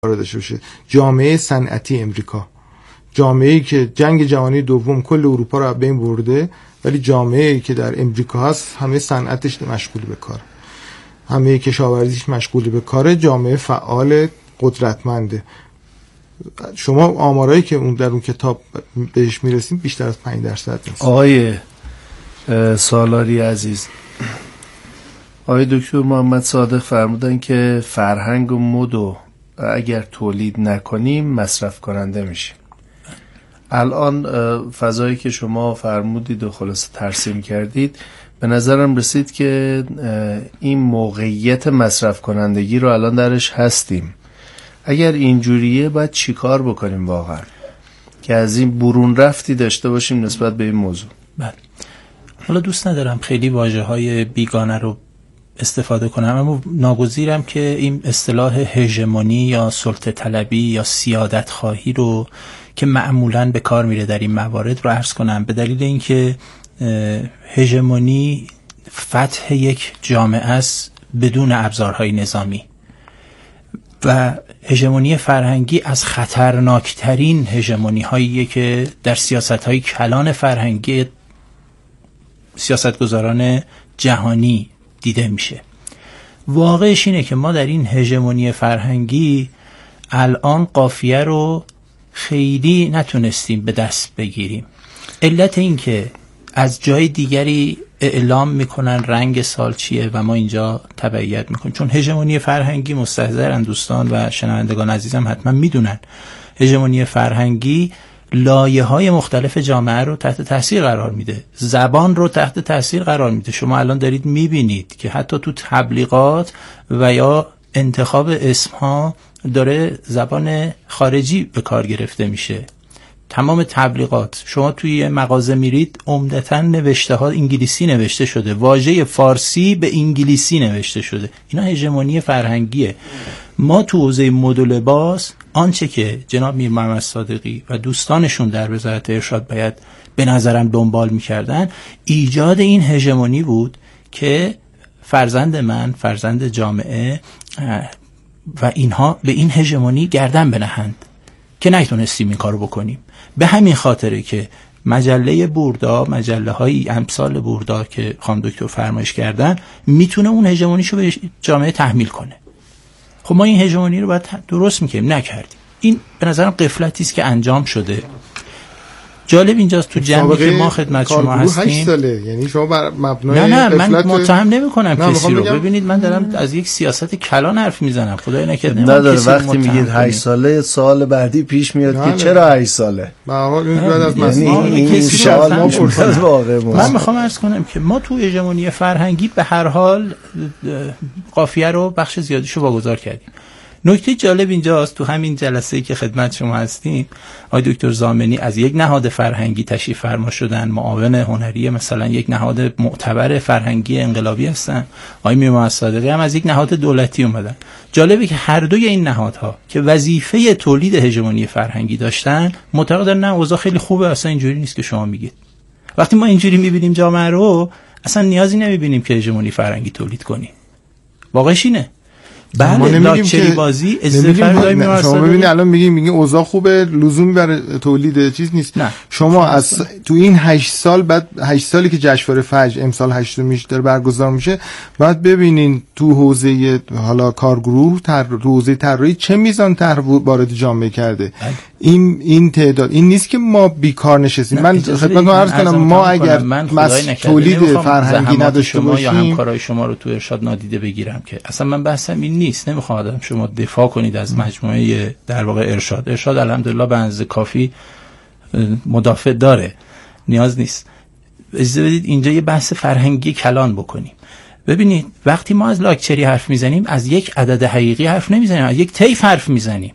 داشته باشه. جامعه صنعتی امریکا، جامعه‌ای که جنگ جهانی دوم کل اروپا رو از بین برده، ولی جامعه‌ای که در امریکا هست همه صنعتش مشغول به کار، همه کشاورزیش مشغول به کار، جامعه فعال قدرتمنده. شما آمارایی که اون در اون کتاب بهش میرسیم بیشتر از 5% نیست. آقای سالاری عزیز، آقای دکتر محمد صادق فرمودن که فرهنگ و مد اگر تولید نکنیم مصرف کننده میشیم. الان فضایی که شما فرمودید و خلاصه ترسیم کردید، به نظرم رسید که این موقعیت مصرف کنندگی رو الان درش هستیم. اگر اینجوریه باید چی کار بکنیم واقعا که از این برون رفتی داشته باشیم نسبت به این موضوع؟ بله، حالا دوست ندارم خیلی واژه‌های بیگانه رو استفاده کنم، اما ناگزیرم که این اصطلاح هژمونی یا سلطه طلبی یا سیادت خواهی رو که معمولاً به کار میره در این موارد رو عرض کنم، به دلیل اینکه هژمونی فتح یک جامعه است بدون ابزارهای نظامی و هژمونی فرهنگی از خطرناکترین هژمونی هاییه که در سیاست های کلان فرهنگی سیاستگزاران جهانی دیده میشه. واقعش اینه که ما در این هژمونی فرهنگی الان قافیه رو خیلی نتونستیم به دست بگیریم. علت این که از جای دیگری اعلام میکنن رنگ سال چیه و ما اینجا تبعیت میکنیم، چون هژمونی فرهنگی مستحضرن دوستان و شنوندگان عزیزم حتما میدونن هژمونی فرهنگی لایه‌های مختلف جامعه رو تحت تاثیر قرار میده، زبان رو تحت تاثیر قرار میده. شما الان دارید میبینید که حتی تو تبلیغات و یا انتخاب اسمها داره زبان خارجی به کار گرفته میشه. تمام تبلیغات شما توی مغازه میرید عمدتاً نوشته ها انگلیسی نوشته شده، واژه فارسی به انگلیسی نوشته شده. اینا هژمونی فرهنگیه. ما تو حوزه مد و لباس آنچه که جناب میر محمد صادقی و دوستانشون در وزارت ارشاد باید به نظرم دنبال میکردن، ایجاد این هژمونی بود که فرزند من، فرزند جامعه و اینها به این هژمونی گردن بنهند که نتونستیم این کارو بکنیم. به همین خاطره که مجله بوردا، مجله های امثال بوردا که خانم دکتر فرمایش کردن میتونه اون هژمونیشو به جامعه تحمیل کنه. خب ما این هژمونی رو باید درست میکنیم، نکردیم. این به نظرم غفلتی است که انجام شده. جالب اینجاست تو جمعی که ما خدمت شما هستیم 8 ساله، یعنی شما بر مبنای نه من متهم نمی‌کنم کسی رو. ببینید من دارم از یک سیاست کلان حرف میزنم، خدای نکرده نداره. وقتی میگید 8 ساله سال بعدی پیش میاد که چرا 8 ساله؟ به هر حال این بعد از این سوال ما پرسید واقعا. من میخوام عرض کنم که ما تو هژمونی فرهنگی به هر حال قافیه رو بخش زیادیشو واگذار کردیم. نکته جالب اینجاست، تو همین جلسه‌ای که خدمت شما هستیم آقای دکتر زامنی از یک نهاد فرهنگی تشریف فرما شدن، معاون هنری مثلا یک نهاد معتبر فرهنگی انقلابی هستن، آقای میر محمد صادقی هم از یک نهاد دولتی اومدن. جالبه که هر دوی این نهادها که وظیفه تولید هژمونی فرهنگی داشتن معتقدن نه اوضاع خیلی خوبه، اصلا اینجوری نیست که شما میگید. وقتی ما اینجوری میبینیم جامعه رو، اصلا نیازی نمیبینیم که هژمونی فرهنگی تولید کنیم. واقعش اینه. بله، لاکچری بازی شما ببینید الان میگین اوضاع خوبه، لزومی برای تولید چیز نیست. نه. شما از تو این 8 سال بعد 8 سالی که جشنواره فجر امسال 8 میشه داره برگزار میشه، بعد ببینین تو حوزه حالا کارگروه تو حوزه طراحی چه میزان طرح وارد جامعه کرده. این تعداد این نیست که ما بیکار نشستیم. من خدمتتون عرض کنم ما اگر تولید فرهنگی نداشته باشیم یا همکارای شما رو تو ارشاد نادیده بگیرم که اصلا من بحثم این نیست. نمیخوام شما دفاع کنید از مجموعه در واقع ارشاد الحمدلله به اندازه کافی مدافع داره، نیاز نیست. اجازه بدید اینجا یه بحث فرهنگی کلان بکنیم. ببینید وقتی ما از لاکچری حرف میزنیم از یک عدد حقیقی حرف نمیزنیم، از یک طیف حرف میزنیم.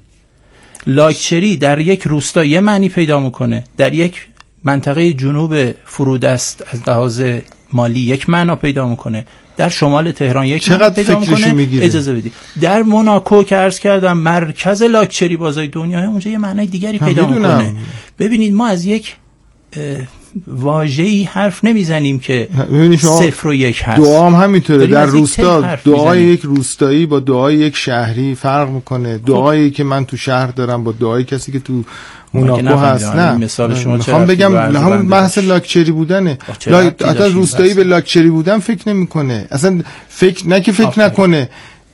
لاکچری در یک روستا یه معنی پیدا میکنه، در یک منطقه جنوب فرودست از لحاظ مالی یک معنا پیدا میکنه، در شمال تهران یک معنا پیدا میکنه. اجازه بدید در موناکو که عرض کردم مرکز لاکچری بازای دنیا، اونجا یه معنای دیگری پیدا میکنه. ببینید ما از یک واژه‌ای حرف نمیزنیم که ببینید شما 0 و 1 هست. دعا هم همینطوره. در روستا دعای میزنیم. یک روستایی با دعای یک شهری فرق میکنه. دعایی که من تو شهر دارم با دعای کسی که تو موناکو هست. نه مثال شما میخوام بگم همون بحث لاکچری بودنه. اصلا روستایی به لاکچری بودن فکر نمیکنه. اصلا فکر نکنه.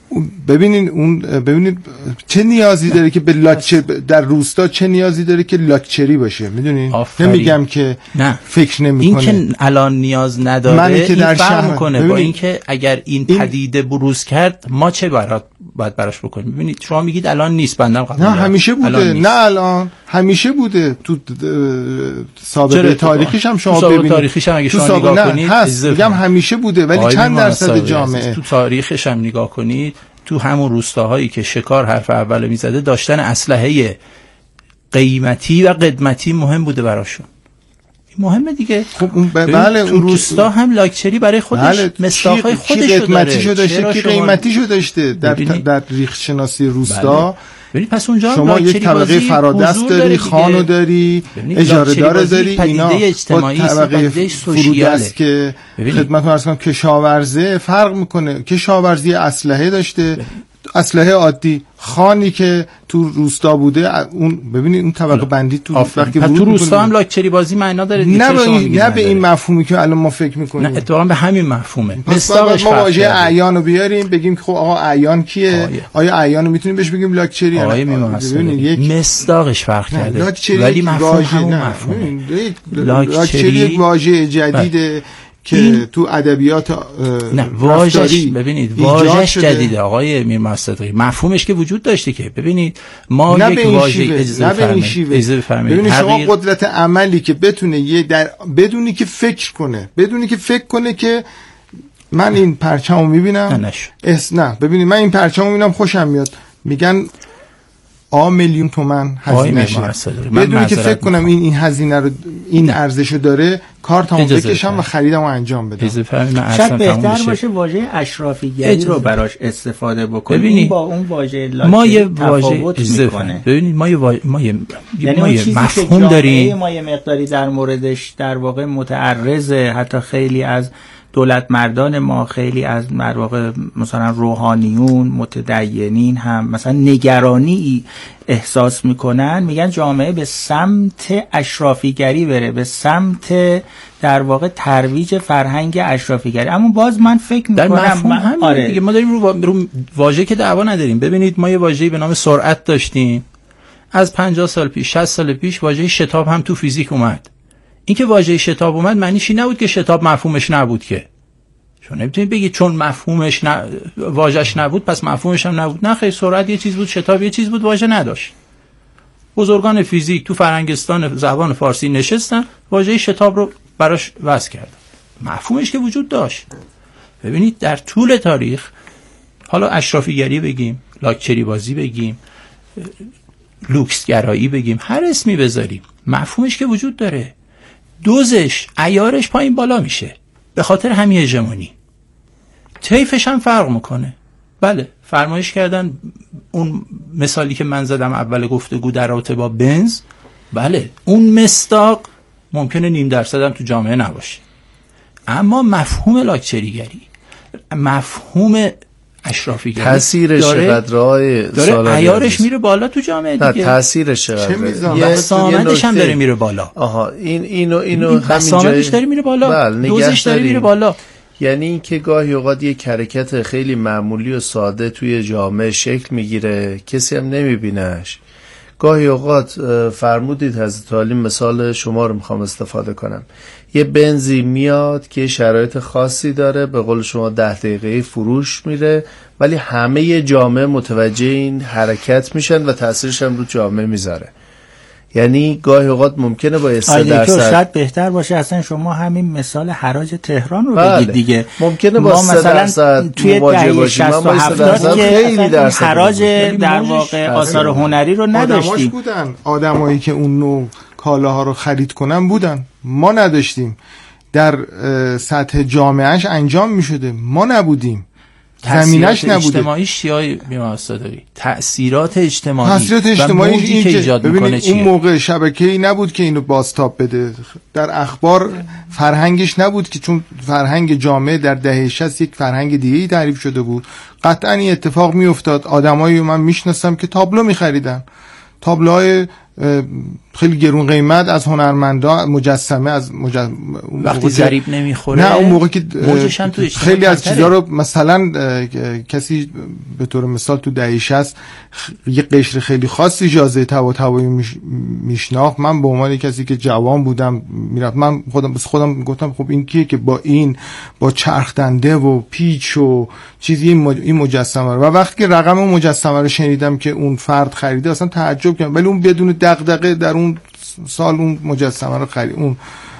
ببینید چه نیازی داره که به در روستا چه نیازی داره که لاکچری باشه. میدونین نمیگم که نه. فکر نمیکنه. این که الان نیاز نداره این فرق میکنه با اینکه اگر این پدیده بروز کرد ما چه باید براش بکنیم. ببینید شما میگید الان نیست، بندم قبول. نه همیشه بوده. نه الان همیشه بوده. تو سابقه تاریخیش هم شما ببینید. تاریخیش هم اگه شما نگاه کنید هست. میگم همیشه بوده، ولی چند درصد جامعه. تو تاریخش هم نگاه کنید، تو همون روستاهایی که شکار حرف اول میزده داشتن اسلحه قیمتی و قدمتی مهم بوده براشون. مهمه دیگه. خب بله تو روستا هم لاکچری برای خودش مصداقای خودش قدمتیشو داشته، کی قیمتیشو داشته. در ریخت شناسی روستا ببین پس اونجا شما یک طبقه فرادست داری، خانو داری، اجاره دار داری، اینا با طبقه فرودست که خدمت عرض کنم کشاورزه فرق میکنه. کشاورزی اسلحه داشته، اسلحه عادی. خانی که تو روستا بوده، اون ببینید اون طبقه بندی تو وقتی تو روستا هم لاکچری بازی معنا داره دیگه. نه به این مفهومی که الان ما فکر میکنیم. نه اتفاقا به همین مفهومه. مصداقش ما واژه اعیان رو بیاریم بگیم که خب آقا اعیان کیه؟ آیا اعیان رو میتونیم بهش بگیم لاکچری؟ ببینید مصداقش فرق کرده ولی مفهوم همون مفهومه. لاکچری یک واژه جدیده که تو ادبیات نه واژه‌اش ببینید واژه‌اش جدیده آقای میر مصدقی. مفهومش که وجود داشته که ببینید ما یک واژه اجازه بفرمایید. ببینید شما قدرت عملی که بتونه بدونی که فکر کنه که من این پرچمو میبینم نه ببینید من این پرچمو میبینم خوشم میاد، میگن میلیون تومان هزینه شه. بدونی که فکر کنم این هزینه رو این ارزشو داره، کارتمو بکشم و خریدمو انجام بدم. شاید بهتر باشه واژه اشرافیگری رو براش استفاده بکنیم با اون واژه لاکچری تفاوت میکنه. ببینید ما یه مفهوم داریم، ما یه مقداری در موردش در واقع متعرضه. حتی خیلی از دولت مردان ما، خیلی از در واقع مثلا روحانیون متدینین هم مثلا نگرانی احساس میکنن، میگن جامعه به سمت اشرافیگری بره، به سمت در واقع ترویج فرهنگ اشرافیگری. اما باز من فکر میکنم آره دیگه ما داریم رو واژه که دعوا نداریم. ببینید ما یه واژه‌ای به نام سرعت داشتیم از 50 سال پیش 60 سال پیش. واژه شتاب هم تو فیزیک اومد. این که واژه شتاب اومد معنیش این نبود که شتاب مفهومش نبود که. چون نمیتونید بگید چون مفهومش واژه‌اش نبود پس مفهومش هم نبود. نه خیر، سرعت یه چیز بود، شتاب یه چیز بود، واژه نداشت. بزرگان فیزیک تو فرنگستان زبان فارسی نشستن، واژه شتاب رو براش وضع کردن. مفهومش که وجود داشت. ببینید در طول تاریخ، حالا اشرافیگری بگیم، لاکچری بازی بگیم، لوکس گرایی بگیم، هر اسمی بذاریم، مفهومش که وجود داره. دوزش، عیارش پایین بالا میشه به خاطر همین هژمونی. طیفش هم فرق میکنه. بله فرمایش کردن اون مثالی که من زدم اول گفتگو در رابطه با بنز، بله اون مصداق ممکنه 0.5% هم تو جامعه نباشه، اما مفهوم لاکچریگری، مفهوم اشرافیگری تاثیرش داره عیارش میره بالا تو جامعه دیگه. نه تاثیرش چقدره؟ سامدش هم داره میره بالا. اینو سامدش داره میره بالا، دوزش داره میره بالا. یعنی این که گاهی اوقات یه حرکت خیلی معمولی و ساده توی جامعه شکل میگیره، کسی هم نمیبینهش. گاهی اوقات فرمودید حضرت عالی، مثال شما رو میخوام استفاده کنم. یه بنزی میاد که شرایط خاصی داره، به قول شما 10 دقیقه فروش میره، ولی همه جامعه متوجه این حرکت میشن و تاثیرش هم رو جامعه میذاره. یعنی گاهی اوقات ممکنه با 3% شاید بهتر باشه اصلا شما همین مثال حراج تهران رو بگید دیگه. ممکنه با 3% توی دهه 60 و 70 خیلی درصد حراج در واقع آثار هنری رو نداشتیم. بودن آدمایی که اون نوع کالاها رو خرید کنن بودن، ما نداشتیم. در سطح جامعهش انجام می شده، ما نبودیم. زمینش نبوده. اجتماعیش چیه می‌واسطه تأثیرات اجتماعی این که ایجاد میکنه چیه؟ اون موقع شبکه‌ای نبود که اینو بازتاب بده. در اخبار فرهنگش نبود که، چون فرهنگ جامعه در دهه 60 یک فرهنگ دیگه‌ای تعریف شده بود. قطعاً این اتفاق میافتاد. آدمایی من میشناسم که تابلو می‌خریدن، تابلوهای خیلی گرون قیمت از هنرمندان، مجسمه از وقتی ضریب نمیخوره. نه اون موقع که خیلی از چیزا رو مثلا کسی به طور مثال تو دهه 60 یه قشر خیلی خاصی اجازه طباطبایی میشناخت. من به عنوان کسی که جوان بودم میرفتم، من خودم گفتم خب این کیه که با چرخ دنده و پیچ و چیزی این مجسمه رو، و وقتی که رقم اون مجسمه رو شنیدم که اون فرد خریده اصلا تعجب کردم. ولی اون بدون دغدغه در اون سال اون مجسمه رو خرید، اون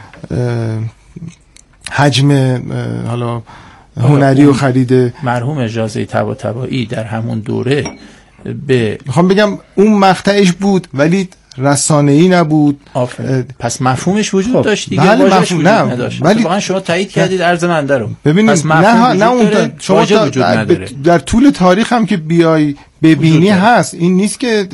حجم حالا هنری رو خریده. مرحوم اجازه طباطبایی در همون دوره میخوام بگم اون مقطعش بود ولی رسانه‌ای نبود. پس مفهومش وجود داشت دیگه. بله مفهوم نداشت. ولی واقعا شما تایید کردید عرض منده رو. ببینید نه اون شما در طول تاریخ هم که بیای ببینی هست، این نیست که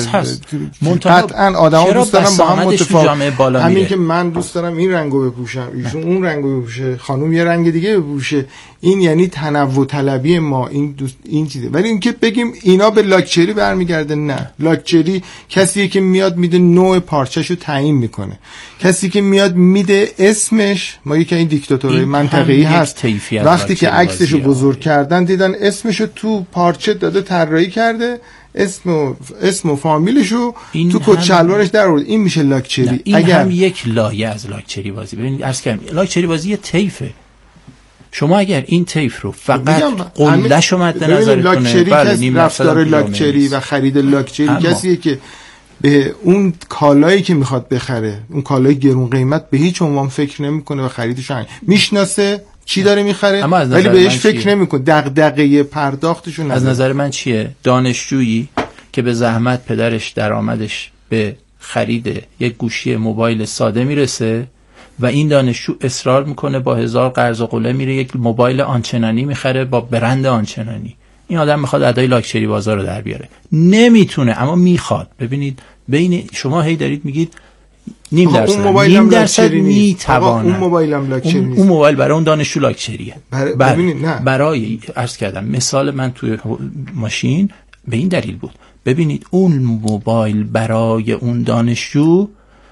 قطعا آدما دوست دارن با هم متفاوت. همین که من دوست دارم این رنگو بپوشم، ایشون اون رنگو بپوشه، خانم یه رنگ دیگه بپوشه، این یعنی تنوع طلبی ما، این چیزه. ولی اینکه بگیم اینا به لاکچری برمیگرده، نه. لاکچری کسی که میاد میده نوع پارچه‌شو تعیین میکنه، کسی که میاد میده اسمش. ما یکی این دیکتاتورای منطقه‌ای هست، وقتی که عکسشو بزرگ کردن دیدن اسمشو تو پارچه داده طراحی کرده، اسم و فامیلشو تو کت شلوارش در آورد. این میشه لاکچری. این اگر هم یک لایه از لاکچری بازی. ببینید عرض کردم لاکچری بازی یه طیفه. شما اگر این طیف رو فقط قله‌شو مد نظر کنه، بله، رفتار لاکچری و خرید لاکچری کسیه که به اون کالایی که میخواد بخره، اون کالای گرون قیمت، به هیچ عنوان فکر نمیکنه و خریدش میشناسه چی داره میخره، ولی بهش فکر نمیکنه، دغدغه پرداختشو نداره. از نظر من چیه؟ دانشجویی که به زحمت پدرش درآمدش به خرید یک گوشی موبایل ساده میرسه و این دانشجو اصرار میکنه با 1000 قرض و قله میره یک موبایل آنچنانی میخره با برند آنچنانی. این آدم میخواد ادای لاکچری بازار رو در بیاره، نمیتونه اما میخواد. ببینید بین شما هی دارید میگید نیم درصد میتوانه. اون موبایل هم لاکچری نیست. اون موبایل برای اون دانشجو لاکچریه. ببینید نه، برای عرض کردم مثال من توی ماشین به این دلیل بود. ببینید اون موبایل برای اون دانشجو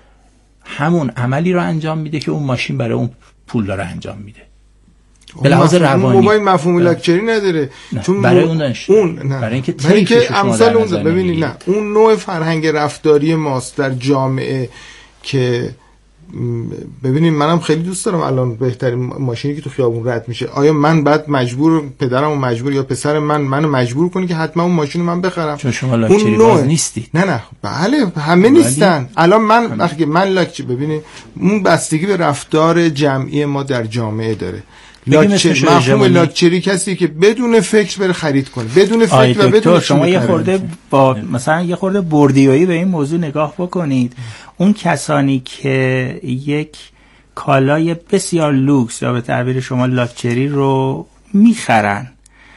همون عملی رو انجام میده که اون ماشین برای اون پول داره انجام میده. به لحاظ روانی موبایل مفهوم لاکچری نداره، چون برای اون برای اینکه امثال اون ببینید نه، اون نوع فرهنگ رفتاری ماست در جامعه که ببینید منم خیلی دوست دارم الان بهترین ماشینی که تو خیابون رد میشه، آیا من بعد پدرمو مجبور یا پسر منو مجبور کنی که حتما اون ماشینو من بخرم؟ چون شما لاکچری باز نیستی. نه بله همه نیستن. الان من وقتی من لاکچری، ببینید اون بستگی به رفتار جمعی ما در جامعه داره. مفهوم لاکچری کسی که بدون فکر بره خرید کنه، بدون فکر و بدون شما یه خورده با مثلا یه خورده بردیایی به این موضوع نگاه بکنید. اون کسانی که یک کالای بسیار لوکس یا به تعبیر شما لاکچری رو میخرن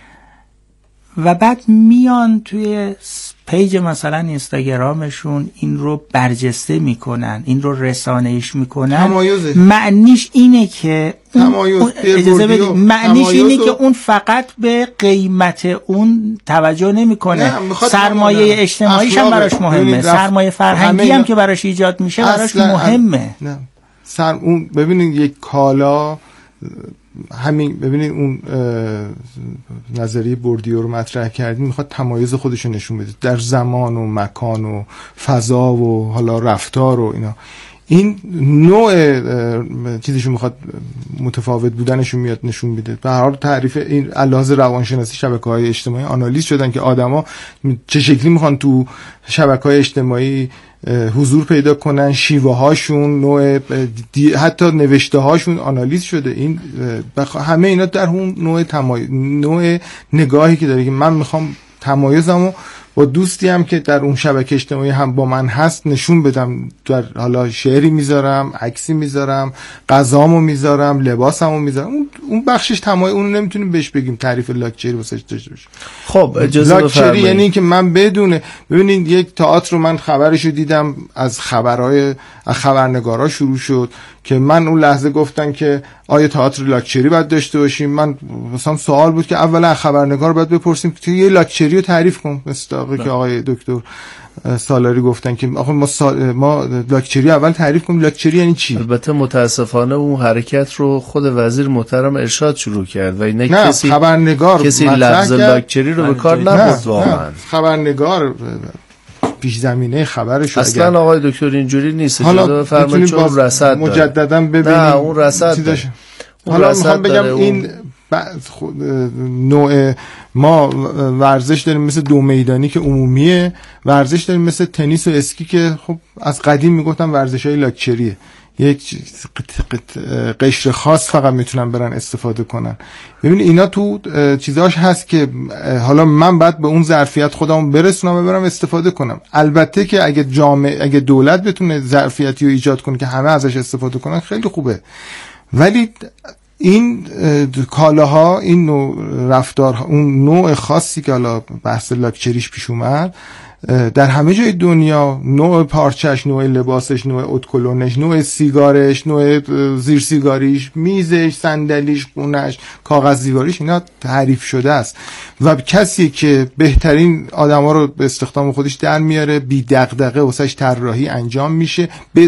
و بعد میان توی پیج مثلا اینستاگرامشون این رو برجسته میکنن، این رو رسانه‌ایش میکنن، معنیش اینه که معنیش اینه که اون فقط به قیمت اون توجه نمیکنه، سرمایه اجتماعیش هم براش مهمه، سرمایه فرهنگی هم که براش ایجاد میشه براش مهمه. اون ببینید یک کالا همین، ببینید اون نظریه بوردیو رو مطرح کردیم، میخواد تمایز خودش رو نشون بده در زمان و مکان و فضا و حالا رفتار و اینا. این نوع چیزشو میخواد متفاوت بودنشو میاد نشون میده. به هر حال تعریف این لحاظ روانشناسی شبکه‌های اجتماعی آنالیز شدن که آدما چه شکلی میخوان تو شبکه‌های اجتماعی حضور پیدا کنن، شیوه هاشون، نوع حتی نوشته هاشون آنالیز شده. این همه اینا در اون نوع نگاهی که داره که من میخوام تمایزمو با دوستی هم که در اون شبکه اجتماعی هم با من هست نشون بدم، در حالا شعری میذارم، عکسی میذارم، غذامو میذارم، لباسمو میذارم. اون بخشش تمام اون نمیتونیم بهش بگیم تعریف لاکچری واسش داشته باشه. خب اجازه لاکچری بفرمایید. یعنی که من بدونه، ببینید یک تئاتر رو من خبرشو دیدم، از خبرنگارا شروع شد که من اون لحظه گفتن که آیا تئاتر لاکچری باید داشته باشیم. من مثلا سوال بود که اولا خبرنگار باید بپرسیم که یه لاکچری رو تعریف کن، مثل که آقای دکتر سالاری گفتن که آخه ما لاکچری اول تعریف کنیم. لاکچری یعنی چی؟ البته متاسفانه اون حرکت رو خود وزیر محترم ارشاد شروع کرد و اینه کسی لفظ لاکچری رو به کار نبرد. واقعا خبرنگار پیش زمینه خبرش اصلا آقای دکتر اینجوری نیست. اجازه بفرمایید چون رصد مجددا ببینیم. نه اون رصد داره. حالا میخوام بگم این نوع ما ورزش داریم مثل دو میدانی که عمومیه، ورزش داریم مثل تنیس و اسکی که خب از قدیم میگفتن ورزش‌های لاکچریه، یک قشر خاص فقط میتونن برن استفاده کنن. ببین اینا تو چیزاش هست که حالا من باید به اون ظرفیت خودمون برسونم و برم استفاده کنم. البته که اگه دولت بتونه ظرفیتی رو ایجاد کنه که همه ازش استفاده کنن خیلی خوبه، ولی این کالاها، این نوع رفتارها، اون نوع خاصی که حالا بحث لاکچریش پیش اومد در همه جای دنیا، نوع پارچش، نوع لباسش، نوع اتکلونش، نوع سیگارش، نوع زیر سیگاریش، میزش، صندلیش، خونش، کاغذ دیواریش، اینا تعریف شده است و کسی که بهترین آدما رو به استخدام خودش در میاره، بی دغدغه واسش طراحی انجام میشه،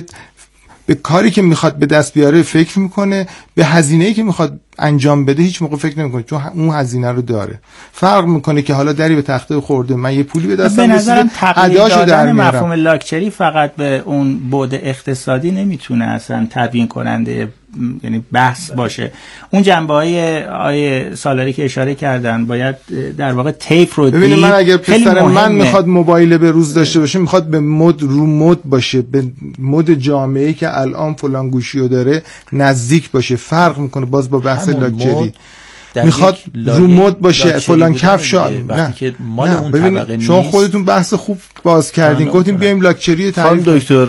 به کاری که میخواد به دست بیاره فکر میکنه، به هزینه‌ای که میخواد انجام بده هیچ موقع فکر نمیکنه چون اون هزینه رو داره. فرق میکنه که حالا دری به تخته خورده، من یه پولی به دستم به نظرم تقلیل دادن میارم. مفهوم لاکچری فقط به اون بعد اقتصادی نمیتونه اصلا تبیین کننده یعنی بحث باشه. اون جنبه‌های آیه سالاری که اشاره کردن باید در واقع طیف رو دید. ببینید من اگر پسر من میخواد موبایل به روز داشته باشه، میخواد به مد باشه، به مد جامعه‌ای که الان فلان گوشیو داره نزدیک باشه، فرق میکنه باز با بحث لاکچری. میخواد رو مد باشه، فلان کفش. نه که مال اون طبقه نیست. شما خودتون بحث خوب باز کردین، گفتیم بیایم لاکچری تعریف. دکتر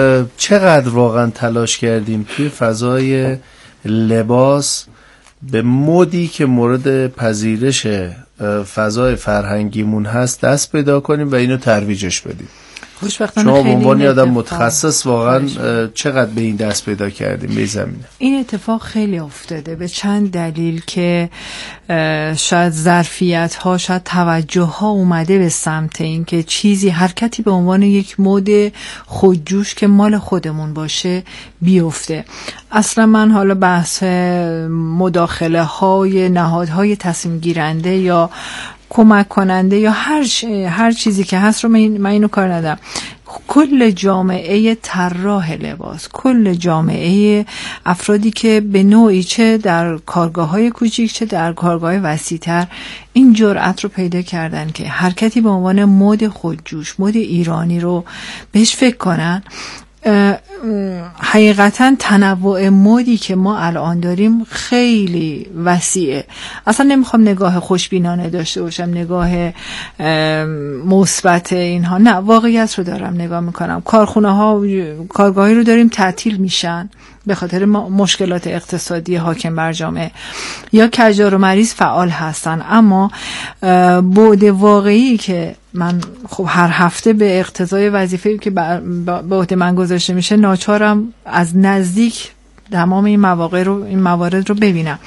چقدر واقعا تلاش کردیم توی فضای لباس به مدی که مورد پذیرش فضای فرهنگیمون هست دست پیدا کنیم و اینو ترویجش بدیم. شما به عنوان آدم متخصص واقعا چقدر به این دست پیدا کردیم به زمینه؟ این اتفاق خیلی افتاده به چند دلیل که شاید ظرفیت ها، شاید توجه ها اومده به سمت این که چیزی، حرکتی به عنوان یک مد خودجوش که مال خودمون باشه بیفته. اصلا من حالا بحث مداخله های نهادهای تصمیم گیرنده یا کمک کننده یا هر چیزی که هست رو من اینو کار ندارم. کل جامعه طراح لباس، کل جامعه افرادی که به نوعی چه در کارگاه‌های کوچیک چه در کارگاه‌های وسیع‌تر این جرأت رو پیدا کردن که حرکتی به عنوان مد خودجوش، مد ایرانی رو بهش فکر کنن. حقیقتا تنوع مدی که ما الان داریم خیلی وسیعه. اصلا نمیخوام نگاه خوشبینانه داشته باشم، نگاه مثبت اینها، نه، واقعیت رو دارم نگاه میکنم. کارخونه ها، کارگاهی رو داریم تعطیل میشن به خاطر مشکلات اقتصادی حاکم بر جامعه، یا کجار و مریض فعال هستن. اما بعد واقعی که من خب هر هفته به اقتضای وظیفه‌ای که به عهده من گذاشته میشه ناچارم از نزدیک تمام این موارد رو ببینم.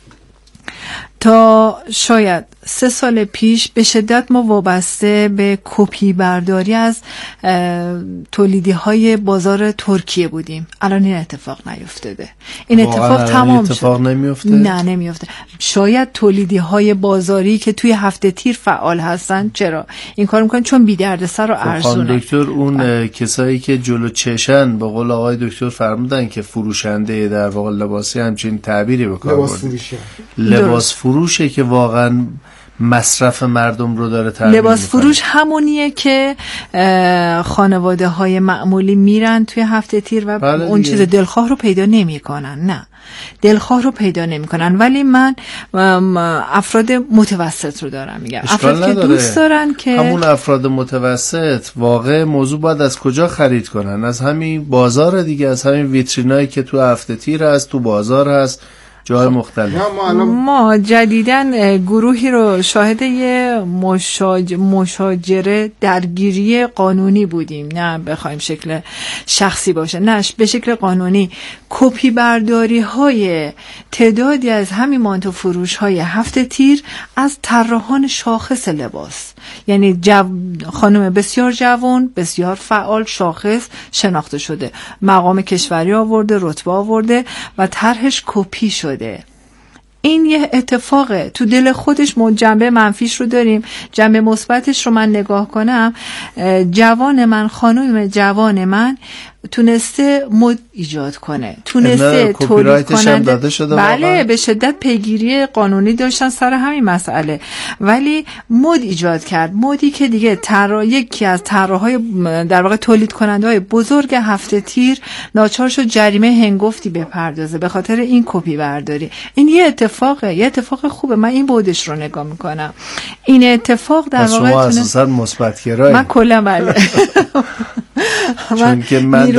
تا شاید 3 سال پیش به شدت ما وابسته به کپی برداری از تولیدی های بازار ترکیه بودیم. الان این اتفاق نیفتاده. این اتفاق تمام شد. نمیفته؟ نه نمیفته. شاید تولیدی های بازاری که توی هفته تیر فعال هستن چرا این کار میکنن؟ چون بی دردسر و ارزونه. دکتر اون کسایی که جلو چشن به قول آقای دکتر فرمودن که فروشنده در واقع لباسی، همچین تعبیری به کار بردن، لباس فروشه که واقعا مصرف مردم رو داره تامین لباس میکنه. فروش همونیه که خانواده های معمولی میرن توی هفته تیر و اون چیز دلخواه رو پیدا نمی کنن. نه، دلخواه رو پیدا نمی کنن. ولی من افراد متوسط رو دارم میگم، افراد که دوست دارن که همون افراد متوسط واقع موضوع باید از کجا خرید کنن؟ از همین بازار دیگه، از همین ویترینایی که تو هفته تیر هست، تو بازار هست، جای مختلف. ما جدیداً گروهی رو شاهد یه مشاجره درگیری قانونی بودیم، نه بخوایم شکل شخصی باشه، نه به شکل قانونی. کپی برداری های تعدادی از همین مانتو فروش های هفته تیر از طراحان شاخص لباس، یعنی خانم بسیار جوان، بسیار فعال، شاخص، شناخته شده، مقام کشوری آورده، رتبه آورده و طرحش کپی شده. این یه اتفاقه. تو دل خودش جنبه منفیش رو داریم، جنبه مثبتش رو من نگاه کنم، جوان من، خانم جوان من تونسته مد ایجاد کنه، تونسته تولید کننده. بله، به شدت پیگیری قانونی داشتن سر همین مسئله، ولی مد ایجاد کرد. مدی که دیگه یکی از طراحای در واقع تولید کننده های بزرگ هفته تیر ناچار شد جریمه هنگفتی بپردازه به خاطر این کپی برداری. این یه اتفاق خوبه. من این بودش رو نگاه میکنم. این اتفاق در واقع شما اساسا مثبت گرایی. من کلا بله چون که من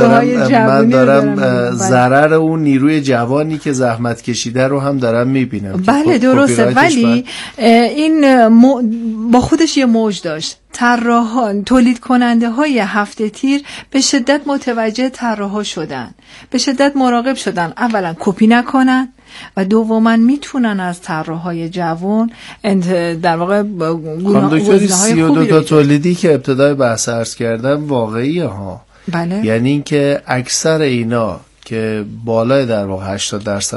دارم ضرر اون نیروی جوانی که زحمت کشیده رو هم دارم میبینم. بله درسته، ولی این با خودش یه موج داشت. طراحان، تولید کننده های هفته تیر به شدت متوجه طراحا شدن، به شدت مراقب شدن اولا کپی نکنن و دوما میتونن از طراحای جوان در واقع گزینه‌های 32 تا تولیدی که ابتدای بحث عرض کردم واقعیه ها. بله. یعنی اینکه اکثر اینا که بالای در واقع 80%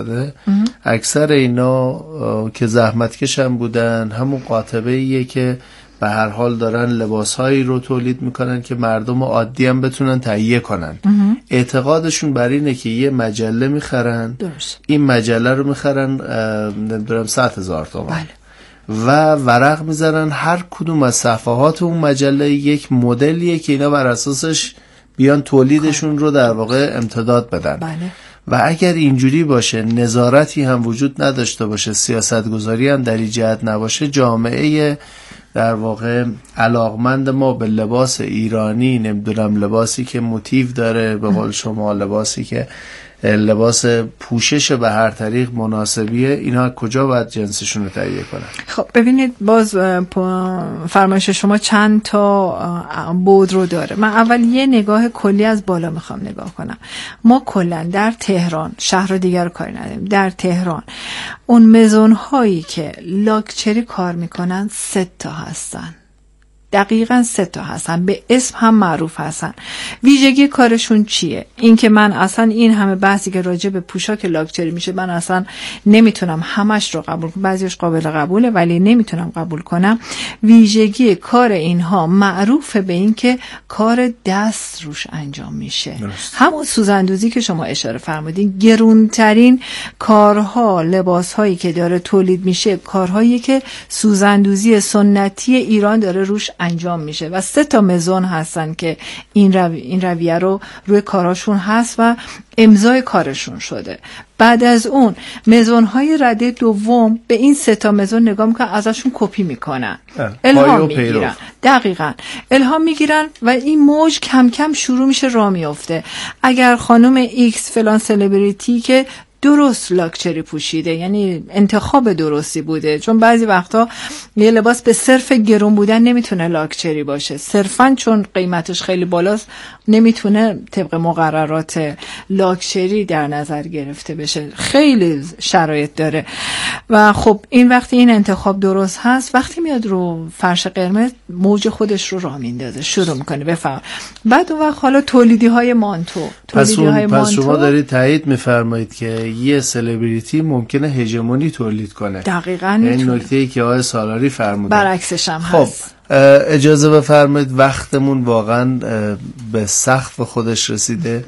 اکثر اینا که زحمت کشن بودن، همون قاطبه ایه که به هر حال دارن لباسهایی رو تولید میکنن که مردم عادی هم بتونن تهیه کنن. اعتقادشون بر اینه که یه مجله میخرن، درست. این مجله رو میخرن نمیدونم 100,000 تومان. بله. و ورق میذارن، هر کدوم از صفحات اون مجله یک مدلیه که اینا بر اساسش بیان تولیدشون رو در واقع امتداد بدن. بله. و اگر اینجوری باشه، نظارتی هم وجود نداشته باشه، سیاستگذاری هم در این جهت نباشه، جامعه در واقع علاقمند ما به لباس ایرانی، نمیدونم لباسی که موتیو داره، به قول شما لباسی که لباس پوشش به هر طریق مناسبیه، اینا کجا باید جنسشون رو تهیه کنن؟ خب ببینید، باز فرمایش شما چند تا بود رو داره. من اول یه نگاه کلی از بالا میخوام نگاه کنم. ما کلا در تهران، شهر دیگر رو کاری نداریم، در تهران اون مزون هایی که لاکچری کار میکنن 3 تا هستن، دقیقاً 3 تا هستن، به اسم هم معروف هستن. ویژگی کارشون چیه؟ این که من اصلا این همه بحثی که راجع به پوشاک لاکچری میشه، من اصلا نمیتونم همش رو قبول کنم، بعضیش قابل قبوله ولی نمیتونم قبول کنم. ویژگی کار اینها معروفه به این که کار دست روش انجام میشه. همون سوزندوزی که شما اشاره فرمودین، گرونترین کارها، لباسهایی که داره تولید میشه، کارهایی که سوزندوزی سنتی ایران داره روش انجام میشه و 3 تا مزون هستن که این رویه رو روی کاراشون هست و امضای کارشون شده. بعد از اون مزون‌های رده دوم به این 3 تا مزون نگاه میکنن، ازشون کپی میکنن، الهام میگیرن. دقیقاً الهام میگیرن و این موج کم کم شروع میشه راه میفته. اگر خانم ایکس فلان سلبریتی که درست لاکچری پوشیده، یعنی انتخاب درستی بوده، چون بعضی وقتا یه لباس به صرف گرون بودن نمیتونه لاکچری باشه، صرفاً چون قیمتش خیلی بالاست نمیتونه طبق مقررات لاکچری در نظر گرفته بشه، خیلی شرایط داره. و خب این وقتی این انتخاب درست هست، وقتی میاد رو فرش قرمز موج خودش رو راه میندازه، شروع میکنه بفهم. بعد اون وقت حالا تولیدی های مانتو، پس شما دارید تایید میفرمایید که یه سلبریتی ممکنه هژمونی تولید کنه. دقیقاً. این نکته‌ای که آقای سالاری فرمودن برعکسش هم هست. خب اجازه بفرمایید، وقتمون واقعا به سقف خودش رسیده.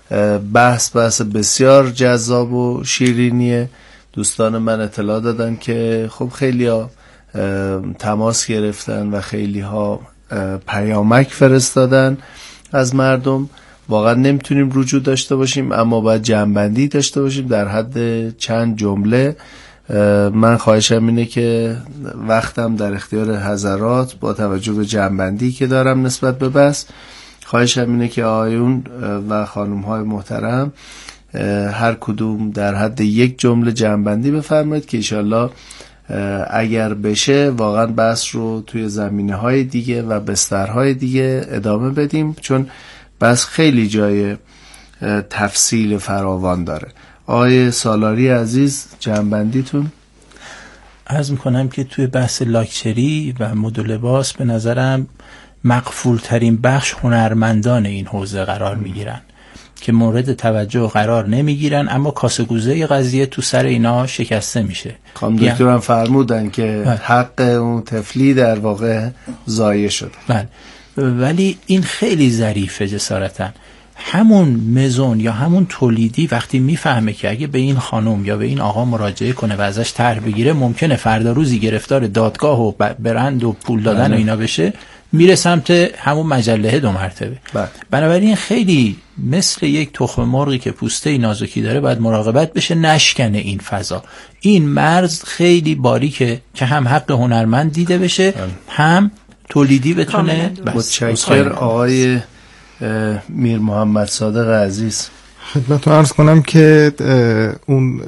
بحث بسیار جذاب و شیرینیه. دوستان من اطلاع دادن که خب خیلی‌ها تماس گرفتن و خیلی ها پیامک فرستادن از مردم. واقعا نمیتونیم رجوع داشته باشیم، اما باید جمع‌بندی داشته باشیم در حد چند جمله. من خواهشم اینه که وقتم در اختیار حضرات با توجه به جمع‌بندی که دارم نسبت به بحث، خواهشم اینه که آقایون و خانم‌های محترم هر کدوم در حد یک جمله جمع‌بندی بفرمایید که انشالله اگر بشه واقعا بحث رو توی زمینه‌های دیگه و بسترهای دیگه ادامه بدیم، چون بحث خیلی جای تفصیل فراوان داره. آقای سالاری عزیز جمع‌بندیتون. عرض میکنم که توی بحث لاکچری و مد و لباس به نظرم مقفول ترین بخش هنرمندان این حوزه قرار میگیرن که مورد توجه قرار نمیگیرن، اما کاسه‌گوزه قضیه تو سر اینا شکسته میشه. خانم دکترم فرمودن که حق اون طفلی در واقع ضایع شده. بله، ولی این خیلی ظریفه جسارتا. همون مزون یا همون تولیدی وقتی میفهمه که اگه به این خانم یا به این آقا مراجعه کنه و ازش طرح بگیره ممکنه فردا روزی گرفتار دادگاه و برند و پول دادن و اینا بشه، میره سمت همون مجله 2 مرتبه. بنابراین خیلی مثل یک تخم مرغی که پوسته نازکی داره باید مراقبت بشه نشکنه این فضا. این مرز خیلی باریکه که هم حق هنرمند دیده بشه هم تولیدی بتونه. متشکر آقای میر محمد صادق عزیز. خدمتتون عرض کنم که اون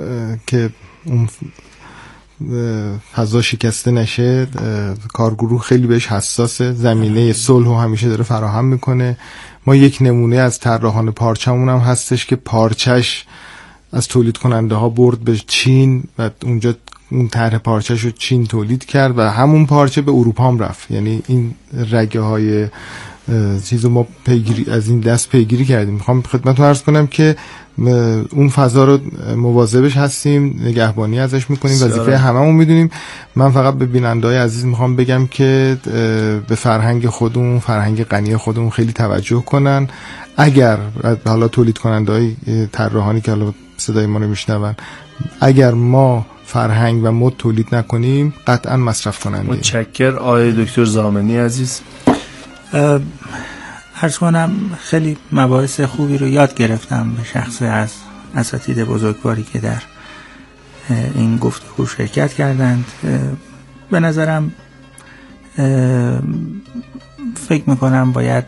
فضا شکسته نشه، کارگروه خیلی بهش حساسه، زمینه صلح رو همیشه داره فراهم میکنه. ما یک نمونه از طراحان پارچمون هم هستش که پارچش از تولید کننده ها برد به چین و اونجا اون طرح پارچش رو چین تولید کرد و همون پارچه به اروپا هم رفت. یعنی این رگه های چیزو ما پیگیری از این دست پیگیری کردیم. میخوام خدمتتون عرض کنم که اون فضا رو مواظبش هستیم، نگهبانی ازش میکنیم، وظیفه هممون میدونیم. من فقط به بیننده‌های عزیز میخوام بگم که به فرهنگ خودمون، فرهنگ غنی خودمون خیلی توجه کنن. اگر حالا تولید کننده‌های طراحانی که حالا صدای ما رو میشنون، اگر ما فرهنگ و مد تولید نکنیم قطعا مصرف کننده. متشکر آقای دکتر زامنی عزیز. عرض کنم خیلی مباحث خوبی رو یاد گرفتم به شخص از اساتید بزرگواری که در این گفتگو شرکت کردند. به نظرم فکر میکنم باید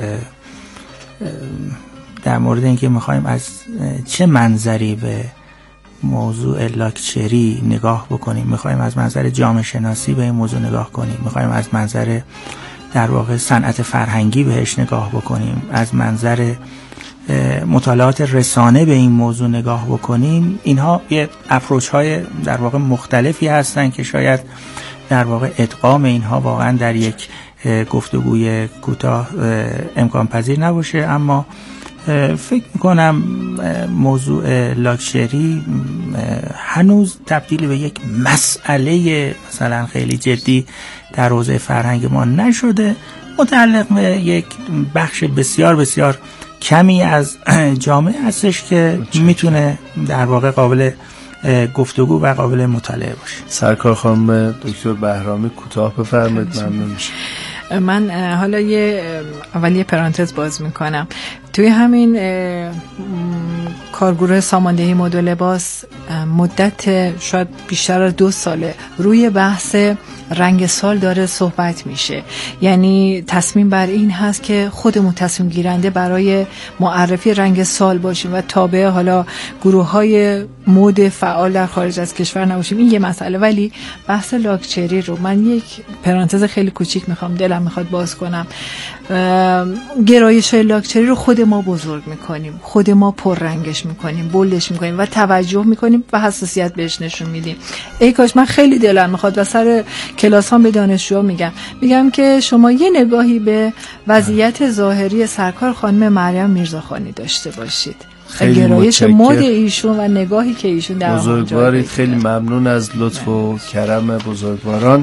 در مورد اینکه میخوایم از چه منظری به موضوع لاکچری نگاه بکنیم، میخوایم از منظر جامعه شناسی به این موضوع نگاه کنیم، میخوایم از منظر در واقع صنعت فرهنگی بهش نگاه بکنیم، از منظر مطالعات رسانه به این موضوع نگاه بکنیم، اینها یه اپروچ های در واقع مختلفی هستن که شاید در واقع ادغام اینها واقعا در یک گفتگوی کوتاه امکان پذیر نباشه. اما فکر میکنم موضوع لاکچری هنوز تبدیل به یک مسئله مثلا خیلی جدی در حوزه فرهنگ ما نشده، متعلق به یک بخش بسیار بسیار کمی از جامعه هستش که میتونه در واقع قابل گفتگو و قابل مطالعه باشه. سرکار خانم دکتر بهرامی کوتاه بفرمایید، ممنون میشم. من حالا یه پرانتز باز میکنم. توی همین کارگروه ساماندهی مد و لباس مدت شاید بیشتر از 2 ساله روی بحث رنگ سال داره صحبت میشه. یعنی تصمیم بر این هست که خودمون تصمیم گیرنده برای معرفی رنگ سال باشیم و تابع حالا گروه های مد فعال در خارج از کشور نباشیم. این یه مسئله. ولی بحث لاکچری رو من یک پرانتز خیلی کوچیک دلم میخواد باز کنم. گرایش های لاکچری رو خود ما بزرگ میکنیم، خود ما پررنگش میکنیم، بولدش میکنیم و توجه میکنیم و حساسیت بهش نشون میدیم. ای کاش من خیلی دلم میخواد و سر کلاس ها به دانشجوها میگم که شما یه نگاهی به وضعیت ظاهری سرکار خانم مریم میرزاخانی داشته باشید. گرایش مد ایشون و نگاهی که ایشون در بزرگوارید. خیلی ممنون از لطف و کرم بزرگواران.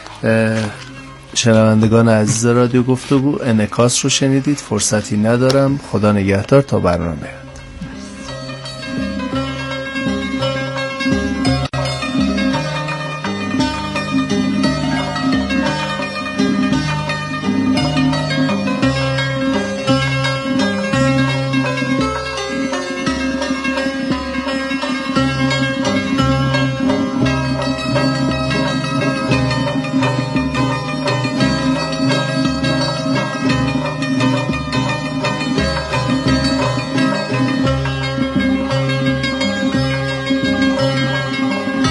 شنوندگان عزیز رادیو گفتگو انعکاس رو شنیدید. فرصتی ندارم. خدا نگهدار تا برنامه